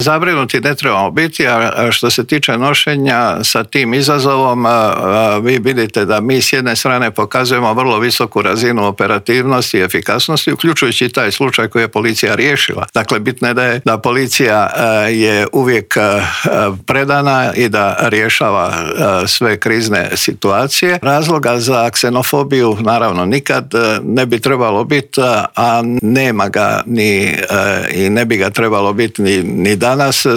Zabrinuti ne trebamo biti, a što se tiče nošenja sa tim izazovom, vi vidite da mi s jedne strane pokazujemo vrlo visoku razinu operativnosti i efikasnosti, uključujući i taj slučaj koji je policija riješila. Dakle, bitno je da policija je uvijek predana i da rješava sve krizne situacije. Razloga za ksenofobiju naravno nikad ne bi trebalo biti, a nema ga ni i ne bi ga trebalo biti ni danas,